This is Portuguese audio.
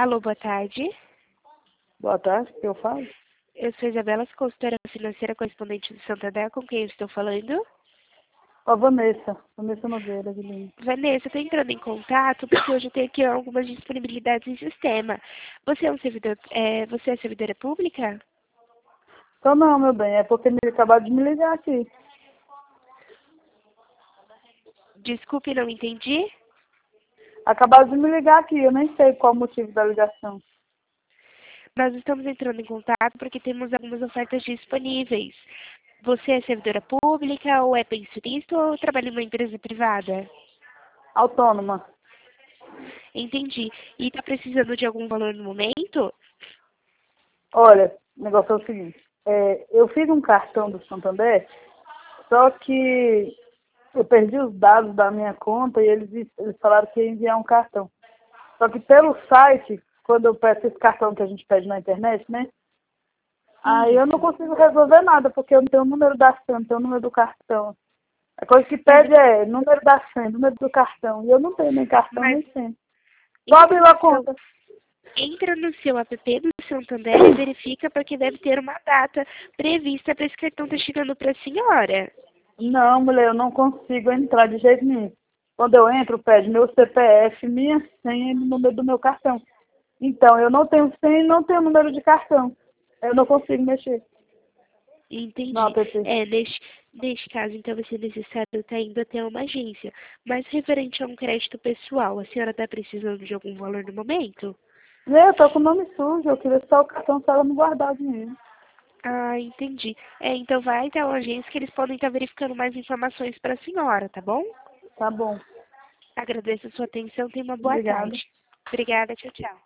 Alô, boa tarde. Boa tarde, o que eu falo? Eu sou Isabela, consultora financeira correspondente do Santander, com quem eu estou falando? Ó, Vanessa Nogueira, de Lima. Vanessa, estou entrando em contato porque hoje eu tenho aqui algumas disponibilidades em sistema. Você é servidora pública? Então não, meu bem, é porque me acabaram de me ligar aqui. Desculpe, não entendi. Acabaram de me ligar aqui, eu nem sei qual o motivo da ligação. Nós estamos entrando em contato porque temos algumas ofertas disponíveis. Você é servidora pública ou é pensionista ou trabalha em uma empresa privada? Autônoma. Entendi. E está precisando de algum valor no momento? Olha, o negócio é o seguinte, eu fiz um cartão do Santander, só que eu perdi os dados da minha conta e eles falaram que ia enviar um cartão. Só que pelo site, quando eu peço esse cartão que a gente pede na internet, né? Aí eu não consigo resolver nada, porque eu não tenho o número da senha, não tenho o número do cartão. A coisa que pede é número da senha, número do cartão. E eu não tenho nem cartão, Mas nem senha. Só abrir a conta. entra no seu app do Santander e verifica porque deve ter uma data prevista para esse cartão estar chegando para a senhora. Não, mulher, eu não consigo entrar de jeito nenhum. Quando eu entro, pede meu CPF, minha senha e o número do meu cartão. Então, eu não tenho senha e não tenho número de cartão. Eu não consigo mexer no Entendi. app. Neste caso, então, vai ser necessário estar indo até uma agência. Mas referente a um crédito pessoal, a senhora está precisando de algum valor no momento? Eu tô com o nome sujo, eu queria só o cartão se ela não guardar o dinheiro. Ah, entendi. Então vai até uma agência que eles podem estar verificando mais informações para a senhora, tá bom? Tá bom. Agradeço a sua atenção, tenha uma boa Obrigada. tarde. Obrigada, tchau, tchau.